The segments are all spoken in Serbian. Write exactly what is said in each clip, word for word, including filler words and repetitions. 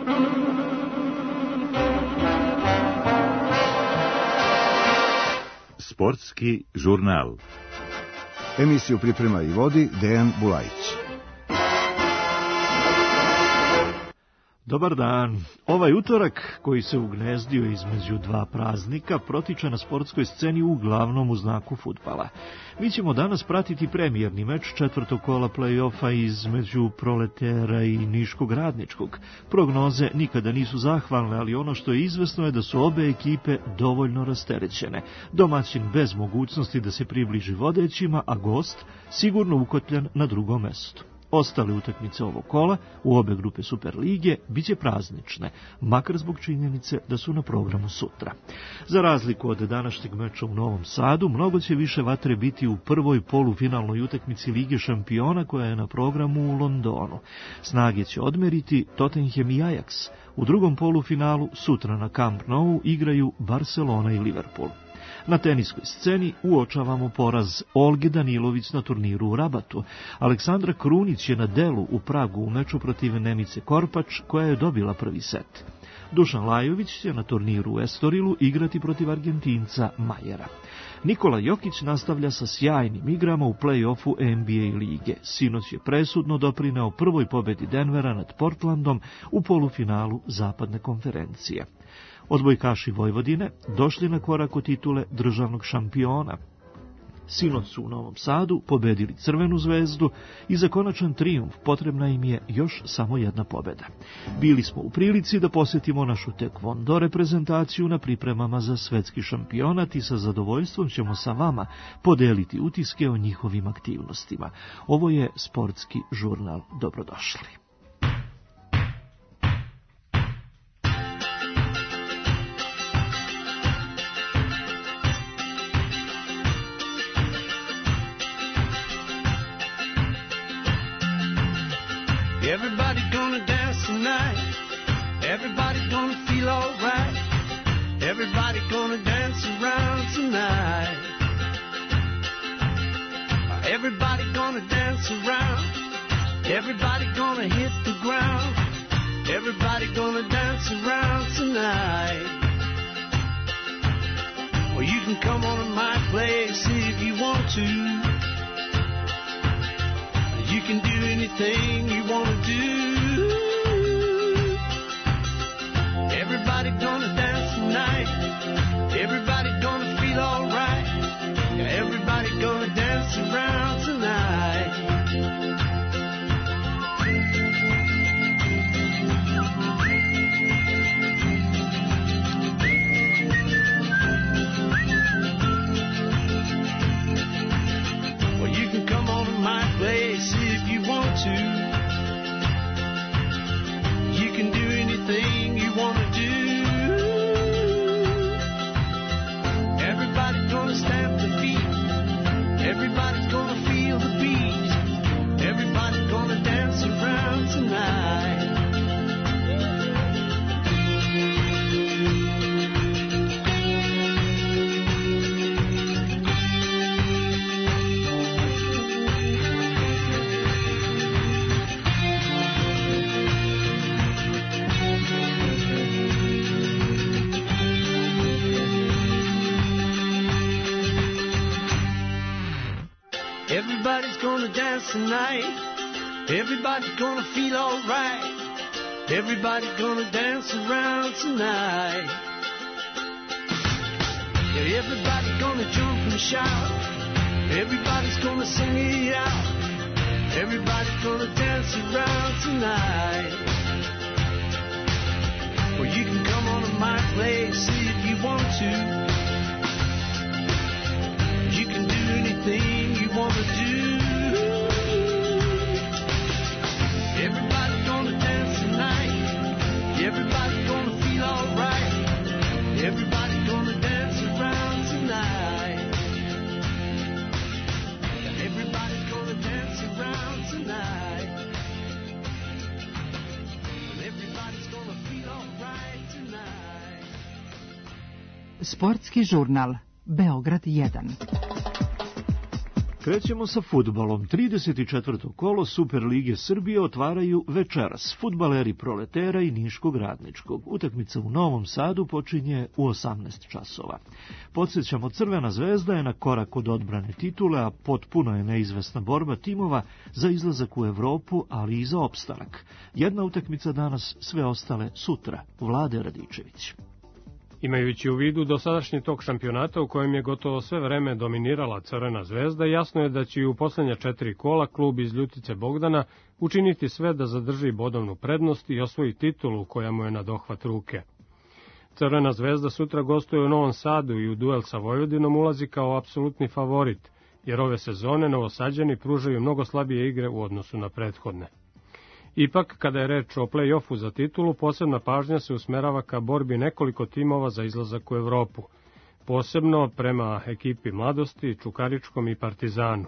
Sportski žurnal. Emisiju priprema i vodi Dejan Bulajić. Dobar dan. Ovaj utorak, koji se ugnezdio između dva praznika, protiče na sportskoj sceni uglavnom u znaku fudbala. Mi ćemo danas pratiti premijerni meč četvrtog kola play-offa između Proletera i Niškog Radničkog. Prognoze nikada nisu zahvalne, ali ono što je izvesno je da su obe ekipe dovoljno rasterećene. Domaćin bez mogućnosti da se približi vodećima, a gost sigurno ukotljen na drugom mestu. Ostale utakmice ovog kola u obe grupe Superlige biće praznične, makar zbog činjenice da su na programu sutra. Za razliku od današnjeg meča u Novom Sadu, mnogo će više vatre biti u prvoj polufinalnoj utakmici Lige šampiona koja je na programu u Londonu. Snage će odmeriti Tottenham i Ajax. U drugom polufinalu sutra na Camp Nou igraju Barcelona i Liverpool. Na teniskoj sceni uočavamo poraz Olge Danilović na turniru u Rabatu. Aleksandra Krunić je na delu u Pragu u meču protiv Nemice Korpač, koja je dobila prvi set. Dušan Lajović će na turniru u Estorilu igrati protiv Argentinca Majera. Nikola Jokić nastavlja sa sjajnim igrama u play-offu N B A lige. Sinoć je presudno doprineo prvoj pobedi Denvera nad Portlandom u polufinalu zapadne konferencije. Odbojkaši Vojvodine došli na korak od titule državnog šampiona. Sinoć su u Novom Sadu pobedili Crvenu zvezdu i za konačan trijumf potrebna im je još samo jedna pobeda. Bili smo u prilici da posjetimo našu tekvondo reprezentaciju na pripremama za svetski šampionat i sa zadovoljstvom ćemo sa vama podeliti utiske o njihovim aktivnostima. Ovo je Sportski žurnal. Dobrodošli. Everybody gonna dance tonight. Everybody gonna feel alright. Everybody gonna dance around tonight. Everybody gonna dance around. Everybody gonna hit the ground. Everybody gonna dance around tonight. Well, you can come on to my place if you want to. You can do anything you want to do. Everybody gonna dance tonight. Everybody gonna feel alright. Everybody gonna dance around tonight. Well, you can come on to my place if you want to. You can do anything you want to do. Everybody's gonna stamp the feet. Everybody's gonna feel the beat. Everybody's gonna dance around tonight. Everybody's gonna dance tonight. Everybody's gonna feel alright. Everybody's gonna dance around tonight. Yeah, everybody's gonna jump and shout. Everybody's gonna sing it out. Everybody's gonna dance around tonight. Well, you can come on to my place if you want to. You can do anything you want to do. Everybody's gonna dance tonight. Everybody's gonna feel alright. Everybody's gonna dance around tonight. Everybody's gonna dance around tonight. Everybody's gonna feel alright tonight. Sportski žurnal Beograd jedan. Krećemo sa fudbalom. trideset četvrto kolo Super lige Srbije otvaraju večeras fudbaleri Proletera i Niškog Radničkog. Utakmica u Novom Sadu počinje u osamnaest časova. Podsjećamo, Crvena zvezda je na korak od odbrane titule, a potpuno je neizvesna borba timova za izlazak u Evropu, ali i za opstanak. Jedna utakmica danas, sve ostale sutra. Vlade Radičević. Imajući u vidu dosadašnji tok šampionata u kojem je gotovo sve vreme dominirala Crvena zvezda, jasno je da će i u posljednja četiri kola klub iz Ljutice Bogdana učiniti sve da zadrži bodovnu prednost i osvoji titulu koja mu je na dohvat ruke. Crvena zvezda sutra gostuje u Novom Sadu i u duel sa Vojvodinom ulazi kao apsolutni favorit, jer ove sezone Novosađani pružaju mnogo slabije igre u odnosu na prethodne. Ipak, kada je reč o play-offu za titulu, posebna pažnja se usmerava ka borbi nekoliko timova za izlazak u Evropu, posebno prema ekipi Mladosti, Čukaričkom i Partizanu.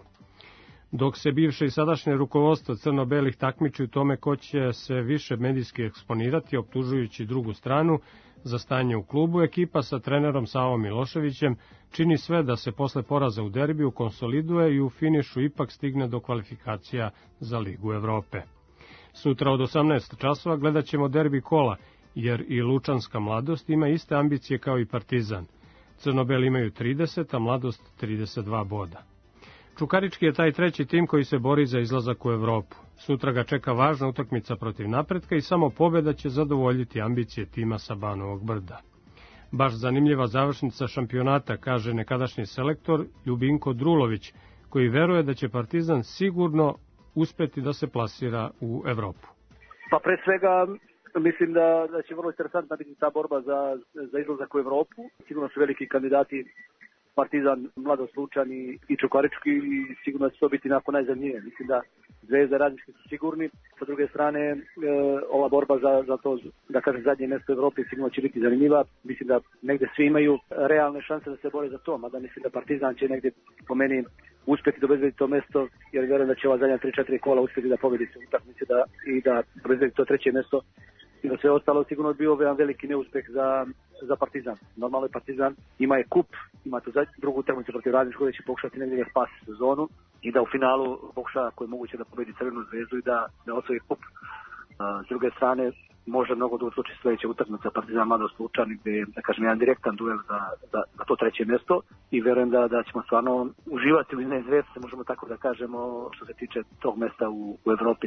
Dok se bivše i sadašnje rukovodstvo crno-belih takmiči u tome ko će se više medijski eksponirati, optužujući drugu stranu za stanje u klubu, ekipa sa trenerom Savom Miloševićem čini sve da se posle poraza u derbiju konsoliduje i u finišu ipak stigne do kvalifikacija za Ligu Evrope. Sutra od osamnaest časova gledat ćemo derbi kola, jer i Lučanska Mladost ima iste ambicije kao i Partizan. Crno-beli imaju trideset, a Mladost trideset dva boda. Čukarički je taj treći tim koji se bori za izlazak u Evropu. Sutra ga čeka važna utakmica protiv Napretka i samo pobjeda će zadovoljiti ambicije tima sa Banovog Brda. Baš zanimljiva završnica šampionata, kaže nekadašnji selektor Ljubinko Drulović, koji veruje da će Partizan sigurno uspeti da se plasira u Evropu. Pa pre svega mislim da, da će vrlo interesantna biti ta borba za, za izlazak u Evropu. Sigurno su veliki kandidati Partizan, Mladost, Lučan i, i Čukarički i sigurno će to biti nakon najzadnije. Mislim da Zvezda i Radnički su sigurni. Sa druge strane, e, ova borba za, za to, da kažem, zadnje mjesto u Evropi sigurno će biti zanimljiva. Mislim da negde svi imaju realne šanse da se bore za to, mada mislim da Partizan će negde po meni uspjeti da obezbedi to mjesto, jer vjerujem da će ova zadnja tri četiri kola uspjeti da pobedi se utakmice da, i da obezbedi to treće mjesto. I da sve ostalo sigurno bio jedan veliki neuspjeh za, za Partizan. Normalno je Partizan, ima je kup, ima tu drugu utakmicu protiv Radničkog, da će pokušati negdje da spasi sezonu i da u finalu pokuša ako je moguće da pobedi Crvenu zvezdu i da, da osvoji kup. A, s druge strane, može mnogo da utluči sljedeća utakmica Partizan Mladost Lučan, gdje je, da kažem, jedan direktan duel za, za, za to treće mjesto i vjerujem da, da ćemo stvarno uživati u neizvjesnosti, možemo tako da kažemo, što se tiče tog mjesta u, u Evropi.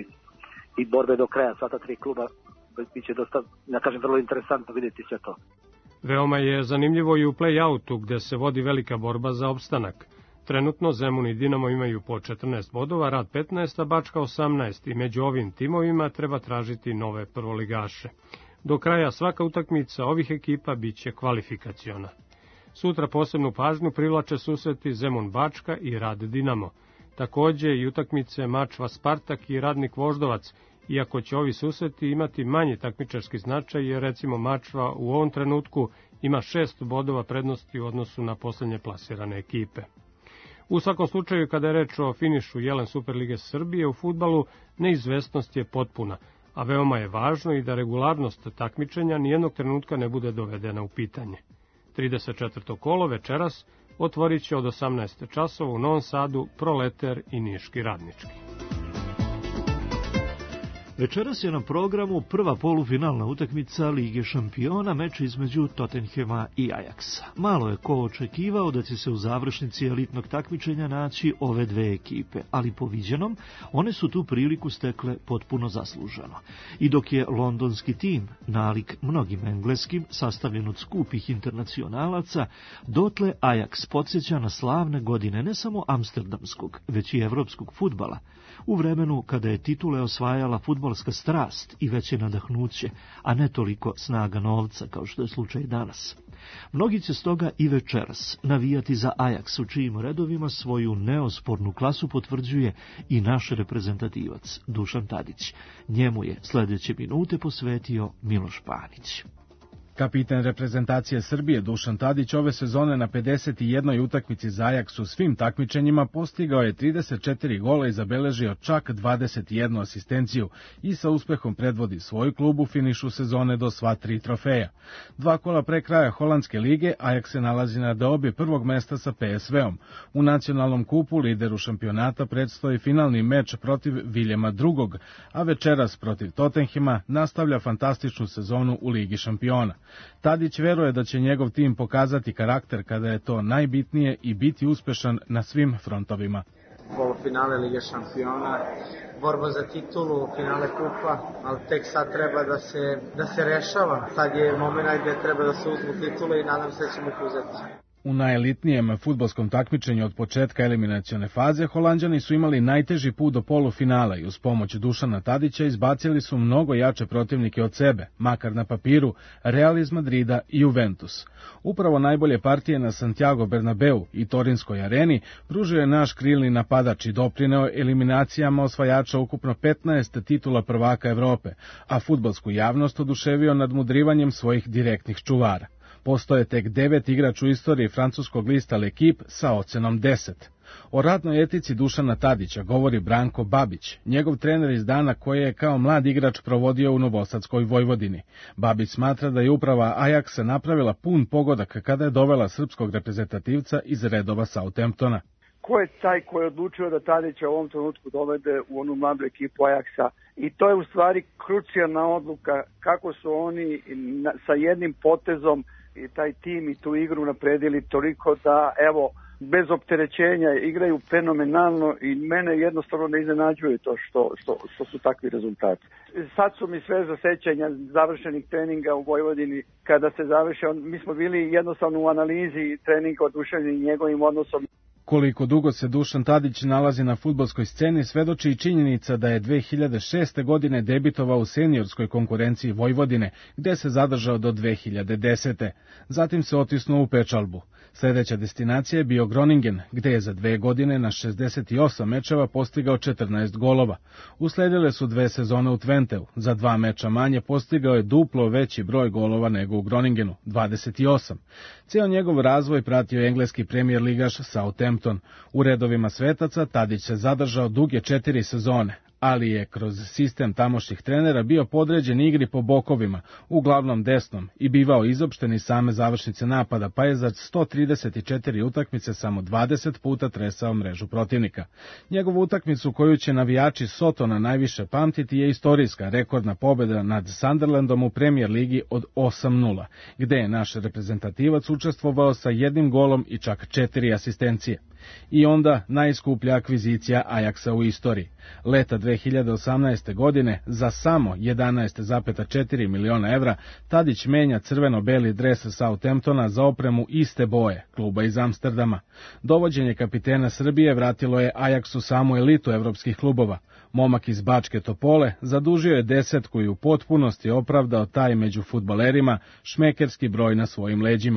I borbe do kraja, sva ta tri kluba, biće dosta, da kažem, vrlo interesantno vidjeti sve to. Veoma je zanimljivo i u play-outu, gde se vodi velika borba za opstanak. Trenutno Zemun i Dinamo imaju po četrnaest bodova, Rad petnaest, a Bačka osamnaest i među ovim timovima treba tražiti nove prvoligaše. Do kraja svaka utakmica ovih ekipa biće kvalifikaciona. Sutra posebnu pažnju privlače susreti Zemun Bačka i Rad Dinamo. Takođe i utakmice Mačva Spartak i Radnik Voždovac, iako će ovi susreti imati manji takmičarski značaj, jer recimo Mačva u ovom trenutku ima šest bodova prednosti u odnosu na posljednje plasirane ekipe. U svakom slučaju, kada je reč o finišu Jelen Superlige Srbije u fudbalu, neizvesnost je potpuna, a veoma je važno i da regularnost takmičenja nijednog trenutka ne bude dovedena u pitanje. trideset četvrto kolo večeras otvorit će od osamnaest časova u Novom Sadu Proleter i Niški Radnički. Večeras je na programu prva polufinalna utakmica Lige šampiona, meč između Tottenhema i Ajaxa. Malo je ko očekivao da će se u završnici elitnog takmičenja naći ove dve ekipe, ali po viđenom, one su tu priliku stekle potpuno zasluženo. I dok je londonski tim, nalik mnogim engleskim, sastavljen od skupih internacionalaca, dotle Ajax podsjeća na slavne godine ne samo amsterdamskog, već i evropskog fudbala, u vremenu kada je titule osvajala fudbalska strast i veće nadahnuće, a ne toliko snaga novca kao što je slučaj danas. Mnogi će stoga i večeras navijati za Ajax, u čijim redovima svoju neospornu klasu potvrđuje i naš reprezentativac Dušan Tadić. Njemu je sljedeće minute posvetio Miloš Panić. Kapiten reprezentacije Srbije Dušan Tadić ove sezone na pedeset jednoj utakmici za Ajax u svim takmičenjima postigao je trideset četiri gola i zabeležio čak dvadeset jednu asistenciju i sa uspehom predvodi svoj klub u finišu sezone do sva tri trofeja. Dva kola pre kraja Holandske lige Ajax se nalazi na deobi prvog mesta sa P S V-om. U nacionalnom kupu lideru šampionata predstoji finalni meč protiv Viljema drugog, a večeras protiv Tottenhima nastavlja fantastičnu sezonu u Ligi šampiona. Tadić veruje da će njegov tim pokazati karakter kada je to najbitnije i biti uspešan na svim frontovima. Polufinale Lige šampiona, borba za titulu, finale kupa, ali tek sad treba da se, da se rešava. Sad je moment gdje treba da se uzmu titule i nadam se da ćemo ih uzeti. U najelitnijem fudbalskom takmičenju od početka eliminacione faze Holanđani su imali najteži put do polufinala i uz pomoć Dušana Tadića izbacili su mnogo jače protivnike od sebe, makar na papiru, Real iz Madrida i Juventus. Upravo najbolje partije na Santiago Bernabeu i Torinskoj areni pružio je naš krilni napadač i doprineo eliminacijama osvajača ukupno petnaest titula prvaka Evrope, a fudbalsku javnost oduševio nadmudrivanjem svojih direktnih čuvara. Postoje tek devet igrač u istoriji francuskog lista L'Equipe sa ocenom deset. O radnoj etici Dušana Tadića govori Branko Babić, njegov trener iz dana koje je kao mlad igrač provodio u Novosadskoj Vojvodini. Babić smatra da je uprava Ajaxa napravila pun pogodak kada je dovela srpskog reprezentativca iz redova Southamptona. Ko je taj ko je odlučio da Tadića u ovom trenutku dovede u onu mladu ekipu Ajaxa? I to je u stvari krucijalna odluka kako su oni sa jednim potezom i taj tim i tu igru napredili toliko da, evo, bez opterećenja igraju fenomenalno i mene jednostavno ne iznenađuje to što, što, što su takvi rezultati. Sad su mi sve za sećanja završenih treninga u Vojvodini. Kada se završe, mi smo bili jednostavno u analizi treninga oduševljeni njegovim odnosom. Koliko dugo se Dušan Tadić nalazi na fudbalskoj sceni svedoči i činjenica da je dve hiljade šeste. godine debitovao u seniorskoj konkurenciji Vojvodine, gde se zadržao do dve hiljade desete. Zatim se otisnuo u pečalbu. Sljedeća destinacija je bio Groningen, gde je za dve godine na šezdeset osam mečeva postigao četrnaest golova. Usledile su dve sezone u Twenteu. Za dva meča manje postigao je duplo veći broj golova nego u Groningenu, dvadeset osam. Ceo njegov razvoj pratio je engleski premijer ligaš Southampton. U redovima svetaca Tadić se zadržao duge četiri sezone, ali je kroz sistem tamošnjih trenera bio podređen igri po bokovima, uglavnom desnom, i bivao izopšten iz same završnice napada, pa je za sto trideset četiri utakmice samo dvadeset puta tresao mrežu protivnika. Njegovu utakmicu koju će navijači Sotona najviše pamtiti je istorijska rekordna pobjeda nad Sunderlandom u Premier ligi od osam nula, gde je naš reprezentativac učestvovao sa jednim golom i čak četiri asistencije. I onda najskuplja akvizicija Ajaxa u istoriji. Leta dve hiljade osamnaeste. godine za samo jedanaest zarez četiri miliona evra Tadić menja crveno-beli dres Southamptona za opremu iste boje, kluba iz Amsterdama. Dovođenje kapitena Srbije vratilo je Ajaxu samu elitu evropskih klubova. Momak iz Bačke Topole zadužio je desetku i u potpunosti opravdao taj među fudbalerima šmekerski broj na svojim leđima.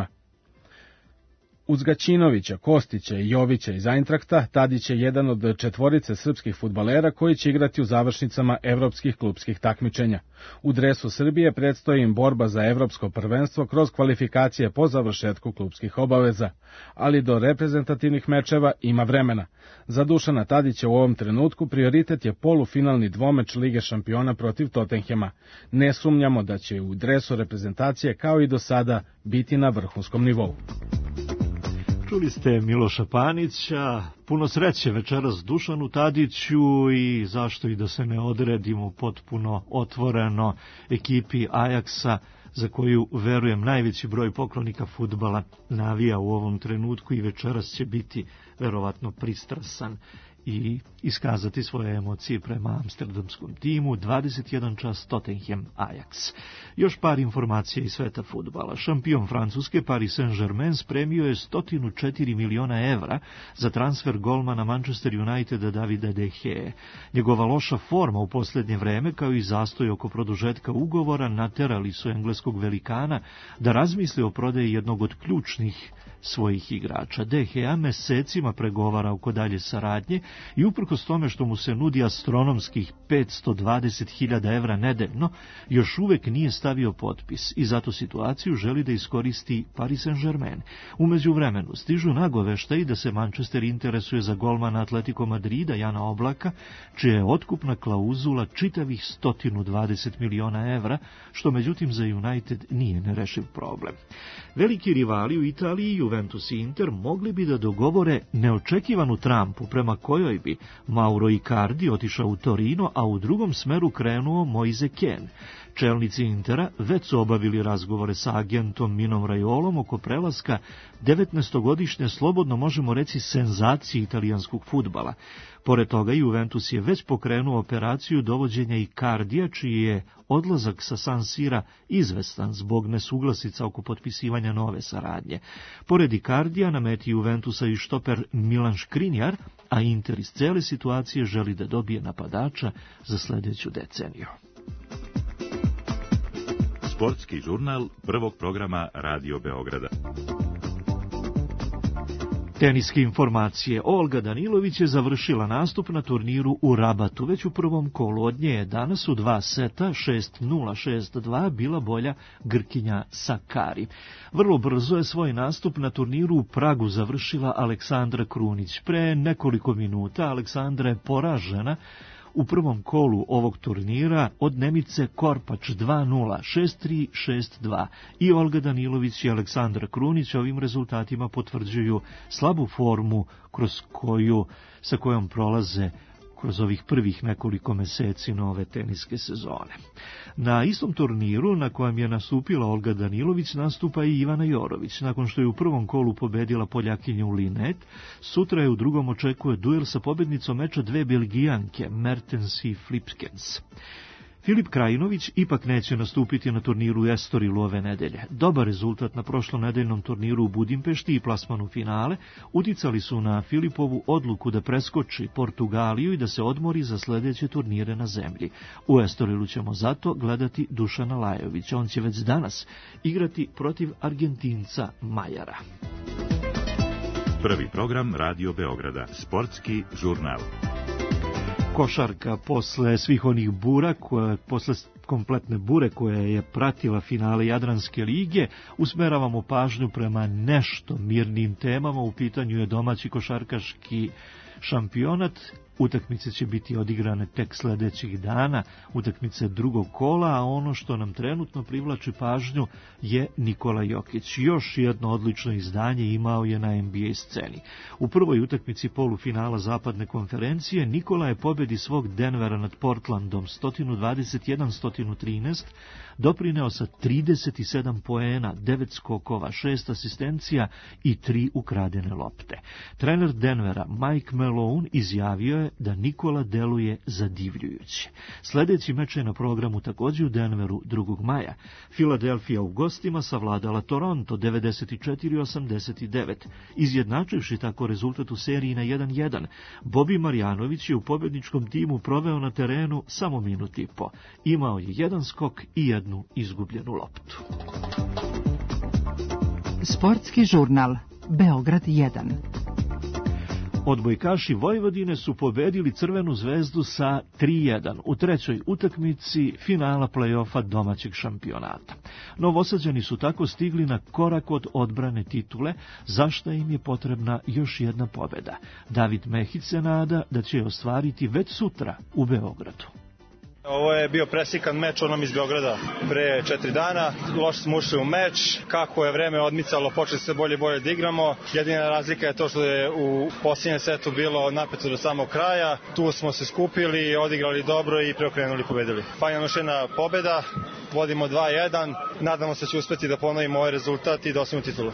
Uz Gaćinovića, Kostića i Jovića iz Eintrachta, Tadić je jedan od četvorice srpskih fudbalera koji će igrati u završnicama evropskih klupskih takmičenja. U dresu Srbije predstoji im borba za evropsko prvenstvo kroz kvalifikacije po završetku klupskih obaveza, ali do reprezentativnih mečeva ima vremena. Za Dušana Tadića u ovom trenutku prioritet je polufinalni dvomeč Lige šampiona protiv Tottenhema. Ne sumnjamo da će u dresu reprezentacije kao i do sada biti na vrhunskom nivou. Čuli ste Miloša Panića, puno sreće večeras Dušanu Tadiću i zašto i da se ne odredimo potpuno otvoreno ekipi Ajaxa, za koju, verujem, najveći broj poklonika fudbala navija u ovom trenutku i večeras će biti verovatno pristrasan i iskazati svoje emocije prema amsterdamskom timu. dvadeset jedan čas Tottenham Ajax. Još par informacija iz sveta fudbala. Šampion Francuske Paris Saint-Germain spremio je sto četiri miliona evra za transfer golmana Manchester Uniteda Davida De Gea. Njegova loša forma u posljednje vreme, kao i zastoj oko produžetka ugovora, naterali su engleskog velikana da razmisli o prodaji jednog od ključnih svojih igrača. De Gea mesecima pregovara oko dalje saradnje I uprkos tome što mu se nudi astronomskih petsto dvadeset hiljada evra nedeljno, još uvek nije stavio potpis i zato situaciju želi da iskoristi Paris Saint-Germain. U međuvremenu stižu nagoveštaji da se Manchester interesuje za golmana Atletico Madrida Jana Oblaka, čija je otkupna klauzula čitavih sto dvadeset miliona evra, što međutim za United nije nerešiv problem. Veliki rivali u Italiji, Juventus i Inter, mogli bi da dogovore neočekivanu trampu prema kojoj bi Mauro Icardi otišao u Torino, a u drugom smeru krenuo Moise Kean. Čelnici Intera već su obavili razgovore sa agentom Minom Raiolom oko prelaska devetnaestogodišnje, slobodno možemo reći, senzacije italijanskog fudbala. Pored toga, Juventus je već pokrenuo operaciju dovođenja Icardija, čiji je odlazak sa San Sira izvestan zbog nesuglasica oko potpisivanja nove saradnje. Pored Icardija na meti Juventusa i štoper Milan Škrinjar, a Inter iz cele situacije želi da dobije napadača za sljedeću deceniju. Sportski žurnal prvog programa Radio Beograda. Teniske informacije. Olga Danilović je završila nastup na turniru u Rabatu. Već u prvom kolu od nje je danas u dva seta, šest nula šest dva, bila bolja Grkinja Sakari. Vrlo brzo je svoj nastup na turniru u Pragu završila Aleksandra Krunić. Pre nekoliko minuta Aleksandra je poražena u prvom kolu ovog turnira od Nemice Korpač dva nula, šest tri, šest dva. I Olga Danilović i Aleksandra Krunić ovim rezultatima potvrđuju slabu formu kroz koju, sa kojom prolaze kroz ovih prvih nekoliko meseci nove teniske sezone. Na istom turniru na kojem je nastupila Olga Danilović nastupa i Ivana Jorović. Nakon što je u prvom kolu pobedila Poljakinju Linet, sutra je u drugom očekuje duel sa pobednicom meča dve Belgijanke, Mertens i Flipkens. Filip Krajinović ipak neće nastupiti na turniru u Estorilu ove nedelje. Dobar rezultat na prošlonedeljnom turniru u Budimpešti i plasmanu finale uticali su na Filipovu odluku da preskoči Portugaliju i da se odmori za sljedeće turnire na zemlji. U Estorilu ćemo zato gledati Dušana Lajovića. On će već danas igrati protiv Argentinca Majara. Prvi program Radio Beograda. Sportski žurnal. Košarka posle svih onih bura, koje, posle kompletne bure koja je pratila finale Jadranske lige, usmeravamo pažnju prema nešto mirnim temama. U pitanju je domaći košarkaški šampionat. Utakmice će biti odigrane tek sljedećih dana, utakmice drugog kola, a ono što nam trenutno privlači pažnju je Nikola Jokić. Još jedno odlično izdanje imao je na N B A sceni. U prvoj utakmici polufinala zapadne konferencije Nikola je pobedi svog Denvera nad Portlandom sto dvadeset jedan sto trinaest doprineo sa trideset sedam poena, devet skokova, šest asistencija i tri ukradene lopte. Trener Denvera Mike Malone izjavio je da Nikola deluje zadivljujuće. Sljedeći meč je na programu također u Denveru drugog maja. Filadelfija u gostima savladala Toronto devedeset četiri osamdeset devet, izjednačivši tako rezultat u seriji na jedan jedan. Bobby Marjanović je u pobjedničkom timu proveo na terenu samo minut i po. Imao je jedan skok i jednu izgubljenu loptu. Sportski žurnal Beograd jedan. Odbojkaši Vojvodine su pobedili Crvenu zvezdu sa tri jedan u trećoj utakmici finala play-offa domaćeg šampionata. Novosađani su tako stigli na korak od odbrane titule, za što im je potrebna još jedna pobjeda. David Mehić se nada da će ostvariti već sutra u Beogradu. Ovo je bio preslikan meč onom iz Beograda pre četiri dana. Loše smo ušli u meč. Kako je vreme odmicalo, počeli sve bolje i bolje da igramo. Jedina razlika je to što je u posljednjem setu bilo napeto do samog kraja. Tu smo se skupili, odigrali dobro i preokrenuli, pobedili. Fajna još jedna pobeda. Vodimo dva jedan. Nadamo se da će uspeti da ponovimo ovaj rezultat i da osvojimo titulu.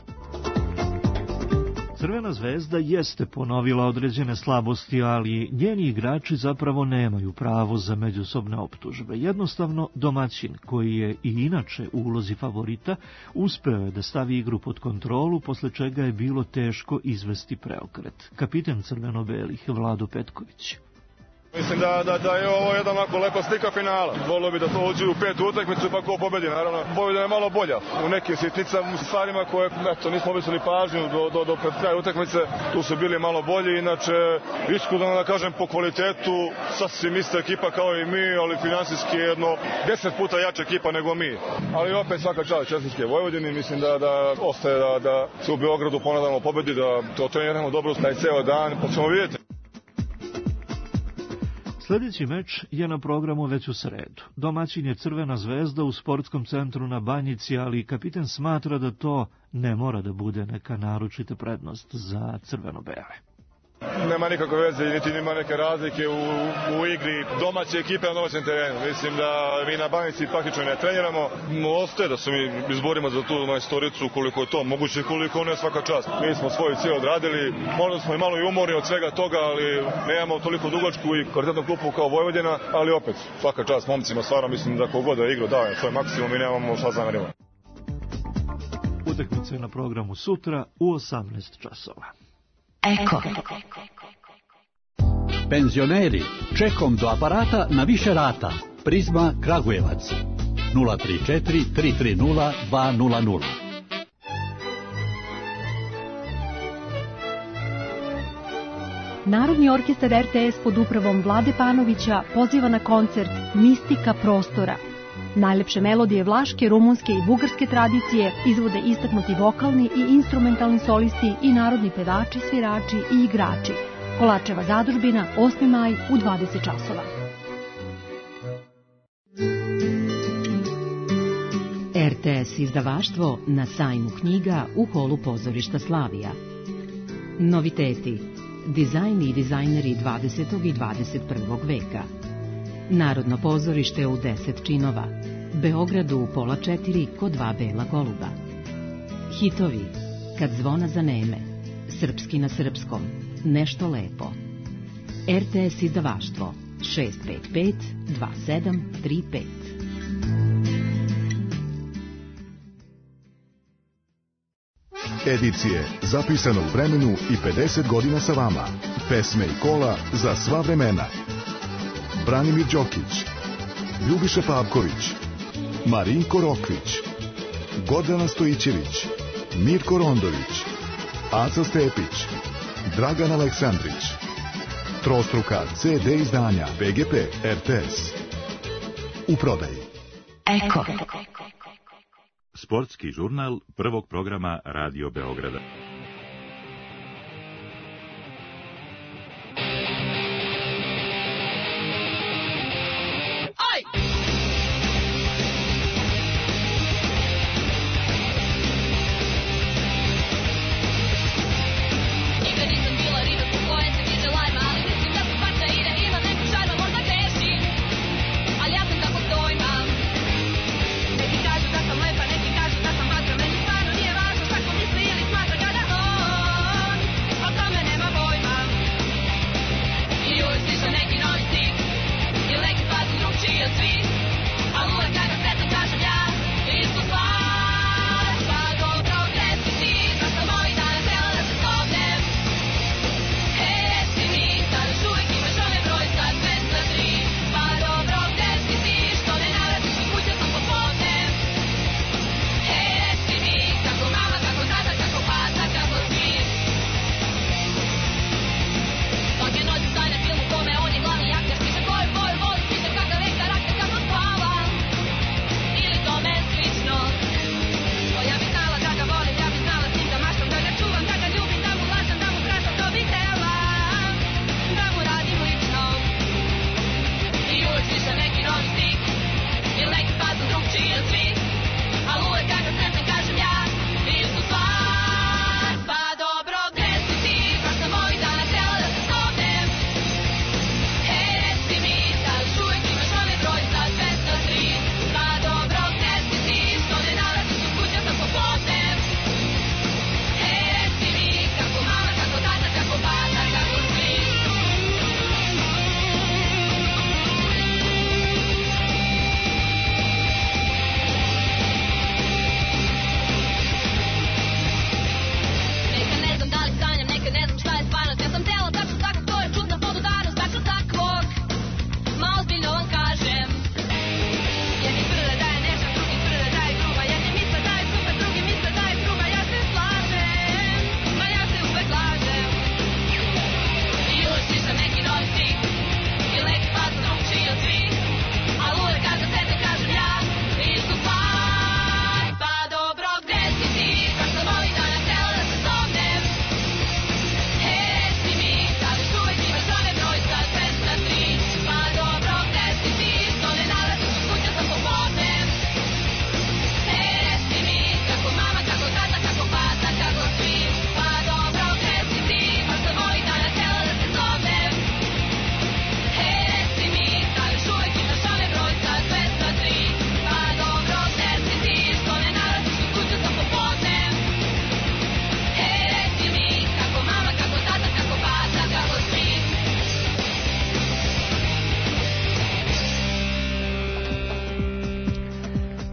Crvena zvezda jeste ponovila određene slabosti, ali njeni igrači zapravo nemaju pravo za međusobne optužbe. Jednostavno, domaćin, koji je i inače u ulozi favorita, uspeo je da stavi igru pod kontrolu, posle čega je bilo teško izvesti preokret. Kapitan crveno-belih Vlado Petković. Mislim da, da, da je ovo jedna onako lepa slika finala. Volio bi da to uđe u petu utakmicu pa ko pobedi, naravno. Pobjeda je malo bolja u nekim sitnicama, stvarima koje eto, nismo obisili pažnju do, do, do pred kraja utakmice. Tu su bili malo bolji, inače iskreno da kažem po kvalitetu sasvim ista ekipa kao i mi, ali finansijski jedno deset puta jača ekipa nego mi. Ali opet svaka čast čestitke Vojvodini, mislim da, da ostaje da, da se u Beogradu ponadamo pobedi, da to treniramo dobro taj ceo dan, pa ćemo vidjeti. Sljedeći meč je na programu već u sredu. Domaćin je Crvena zvezda u sportskom centru na Banjici, ali kapiten smatra da to ne mora da bude neka naročita prednost za crveno-bele. Nema nikakve veze, niti ima neke razlike u, u igri domaće ekipe na domaćem terenu. Mislim da mi na Banjici praktično ne treniramo. Ostaje da se mi izborimo za tu majstoricu koliko je to moguće, koliko ne svaka čast. Mi smo svoj cilj odradili, možda smo i malo i umorni od svega toga, ali nemamo toliko dugačku i kvalitetnu klupu kao Vojvodina, ali opet svaka čast momcima, stvarno mislim da kogod da igra daje svoj maksimum i nemamo šta zamerimo. Utakmica je na programu sutra u osamnaest časova. Eko. Penzioneri, čekom do aparata na više rata. Prizma Kragujevac. nula tri četiri tri tri nula dva nula nula. Narodni orkestar R T S pod upravom Vlade Panovića poziva na koncert Mistika prostora. Najlepše melodije vlaške, rumunske i bugarske tradicije izvode istaknuti vokalni i instrumentalni solisti i narodni pevači, svirači i igrači. Kolačeva zadužbina, osmi maj u dvadeset časova. R T S izdavaštvo na sajmu knjiga u holu pozorišta Slavija. Noviteti. Dizajn i dizajneri dvadesetog i dvadeset prvog veka. Narodno pozorište u deset činova. Beogradu u pola četiri kod dva bela goluba. Hitovi. Kad zvona zaneme. Srpski na srpskom. Nešto lepo. R T S izdavaštvo šest pet pet dva sedam tri pet. Edicije zapisane u vremenu i pedeset godina sa vama. Pesme i kola za sva vremena. Branimir Đokić, Ljubiša Pavković, Marinko Rokvić, Gordana Stojićević, Mirko Rondović, Aca Stepić, Dragan Aleksandrić. Trostruka C D izdanja B G P R T S. U prodaji. Eko. Sportski žurnal prvog programa Radio Beograda. Neki kažu da sam lepa, neki kažu da sam vatra, meni stvarno nije važno šta ko misli ili smatra kada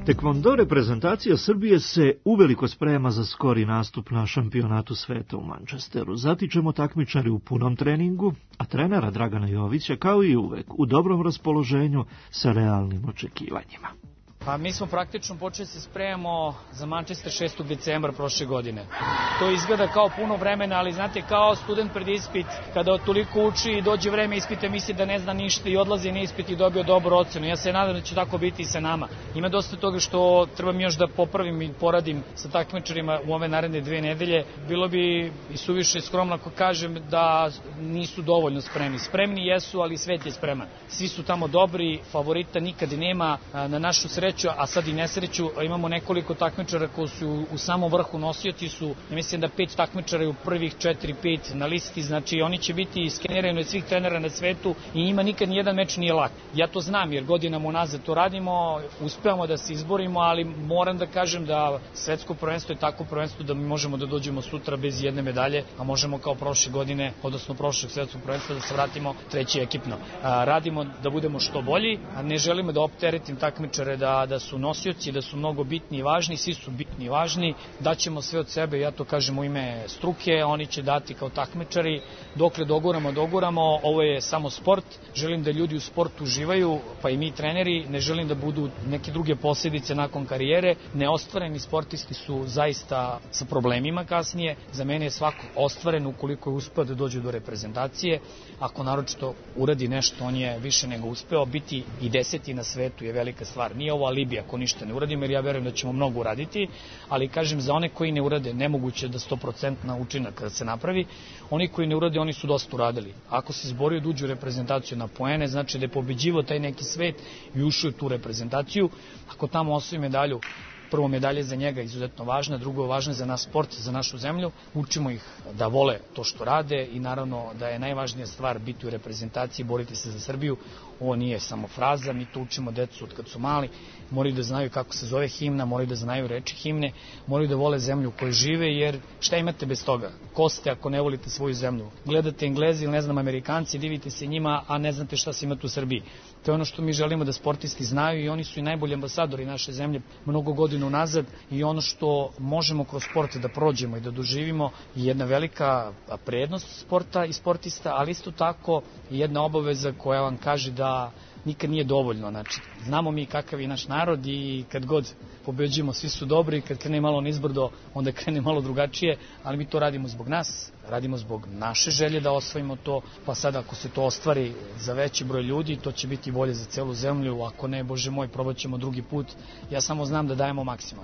Tekvondo reprezentacija Srbije se uveliko sprema za skori nastup na šampionatu sveta u Manchesteru. Zatičemo takmičari u punom treningu, a trenera Dragana Jovića kao i uvek u dobrom raspoloženju sa realnim očekivanjima. Pa mi smo praktično počeli se spremamo za Manchester šestog decembra prošle godine. To izgleda kao puno vremena, ali znate, kao student pred ispit, kada toliko uči i dođe vreme ispita, misli da ne zna ništa i odlazi na ispit i dobio dobru ocenu. Ja se nadam da će tako biti i sa nama. Ima dosta toga što trebam još da popravim i poradim sa takmičarima u ove naredne dve nedelje. Bilo bi i suviše skromno ako kažem da nisu dovoljno spremni. Spremni jesu, ali svet je spreman. Svi su tamo dobri, favorita nikad nema. Na našu sreću, a sad i nesreću, imamo nekoliko takmičara koji su u samom vrhu, nosioci su, ja mislim da pet takmičara u prvih četiri pet na listi, znači oni će biti skenirani od svih trenera na svetu i njima nikad nijedan meč nije lak. Ja to znam jer godinama unazad to radimo, uspevamo da se izborimo, ali moram da kažem da svetsko prvenstvo je tako prvenstvo da mi možemo da dođemo sutra bez jedne medalje, a možemo kao prošle godine, odnosno prošlog svetskog prvenstva da se vratimo treći ekipno. Radimo da budemo što bolji, a ne želimo da opteretim takmičare da da su nosioci, da su mnogo bitni i važni, svi su bitni i važni, daćemo sve od sebe, ja to kažem u ime struke, oni će dati kao takmičari, dokle doguramo, doguramo, ovo je samo sport, želim da ljudi u sportu uživaju, pa i mi treneri, ne želim da budu neke druge posljedice nakon karijere, neostvareni sportisti su zaista sa problemima kasnije, za mene je svako ostvaren ukoliko je uspeo da dođe do reprezentacije, ako naročito uradi nešto, on je više nego uspeo, biti i deseti na svetu je velika stvar, nije ovo alibi ako ništa ne uradimo, jer ja verujem da ćemo mnogo uraditi, ali kažem za one koji ne urade, nemoguće da sto posto učinak kada se napravi, oni koji ne urade, oni su dosta uradili. Ako se izborio da uđe u reprezentaciju na poene, znači da je pobeđivo taj neki svet i ušao u tu reprezentaciju, ako tamo osvoji medalju, prvo medalje za njega izuzetno važna, drugo je važna za naš sport, za našu zemlju. Učimo ih da vole to što rade i naravno da je najvažnija stvar biti u reprezentaciji, boriti se za Srbiju. Ovo nije samo fraza, mi to učimo decu od kad su mali, moraju da znaju kako se zove himna, moraju da znaju reči himne, moraju da vole zemlju u kojoj žive, jer šta imate bez toga? Ko ste ako ne volite svoju zemlju? Gledate Englezi ili ne znam Amerikanci, divite se njima, a ne znate šta se imate u Srbiji. To je ono što mi želimo da sportisti znaju i oni su i najbolji ambasadori naše zemlje mnogo godina unazad i ono što možemo kroz sport da prođemo i da doživimo je jedna velika prednost sporta i sportista, ali isto tako jedna obaveza koja vam kaže da nikad nije dovoljno. Znači, znamo mi kakav je naš narod i kad god pobeđujemo svi su dobri, kad krene malo nizbrdo onda krene malo drugačije, ali mi to radimo zbog nas, radimo zbog naše želje da osvojimo to, pa sad ako se to ostvari za veći broj ljudi, to će biti bolje za celu zemlju, ako ne, Bože moj, probat ćemo drugi put, ja samo znam da dajemo maksimum.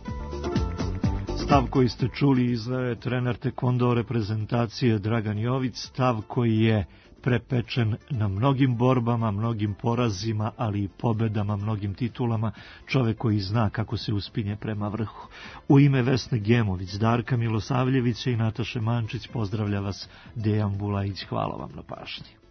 Stav koji ste čuli izdao je trener tekvondo reprezentacije Dragan Jović, stav koji je prepečen na mnogim borbama, mnogim porazima, ali i pobedama, mnogim titulama, čovek koji zna kako se uspinje prema vrhu. U ime Vesne Gemović, Darka Milosavljevića i Nataše Mančić pozdravlja vas Dejan Bulajić. Hvala vam na pažnji.